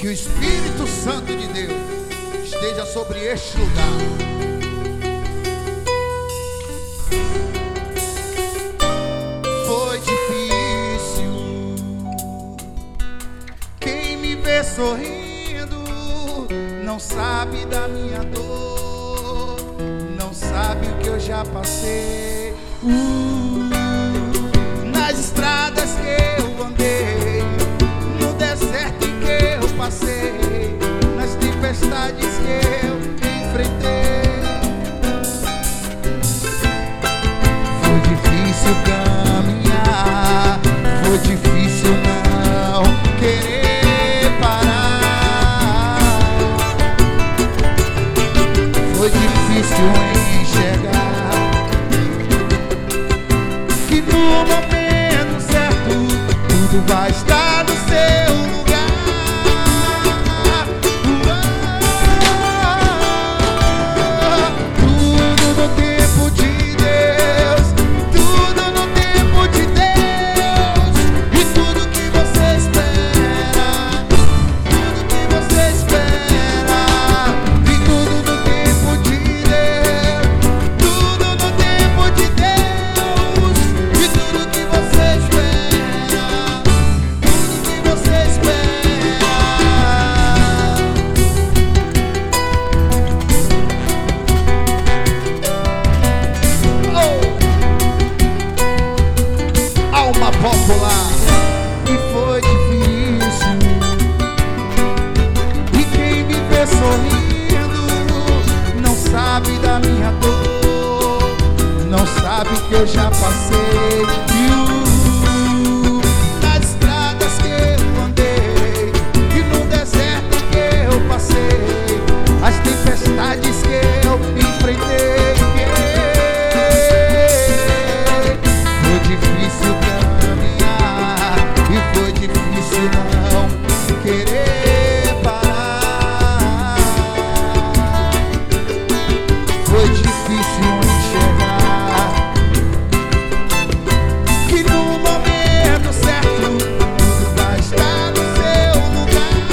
Que o Espírito Santo de Deus esteja sobre este lugar. Foi difícil. Quem me vê sorrindo não sabe da minha dor, não sabe o que eu já passei. Nas estradas que eu andei, no deserto em que eu passei, nas tempestades que eu enfrentei. Foi difícil caminhar, foi difícil não querer parar. Foi difícil enxergar que no momento certo tudo vai estar no seu lugar. Tudo no tempo de Deus, tudo no tempo de Deus. E tudo que você espera, tudo que você espera. E tudo no tempo de Deus, tudo no tempo de Deus. E tudo que você espera, tudo que você espera. Oh! Alma popular. E foi difícil. E quem me vê sorrindo não sabe da minha dor, não sabe o que eu já passei. Nas estradas que eu andei e no deserto que eu passei, as tempestades que eu enfrentei. Foi difícil caminhar e foi difícil não querer parar. Foi difícil enxergar que no momento certo tudo vai estar no seu lugar.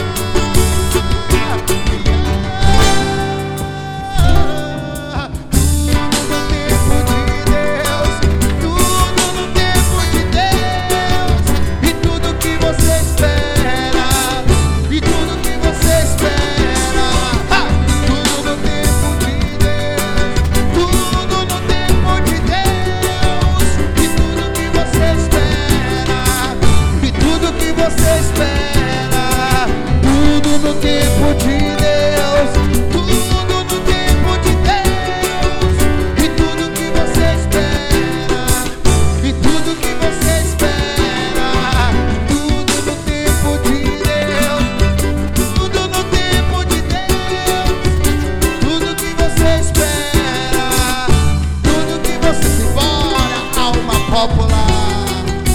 Tudo no tempo de Deus, tudo no tempo de Deus. E tudo que você espera, e tudo que você espera. Tudo no tempo de Deus, tudo no tempo de Deus. E tudo que você espera, e tudo que você espera. Tudo no tempo de Deus, tudo no tempo de Deus. E tudo que você espera, e tudo que você espera. Tudo no tempo de Deus, tudo no tempo de Deus. Tudo que você espera, tudo que você se bora. Alma popular.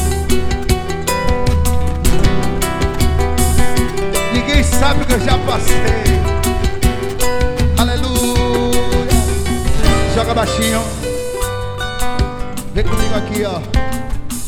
Ninguém sabe o que eu já passei. Aleluia. Joga baixinho. Vem comigo aqui, ó.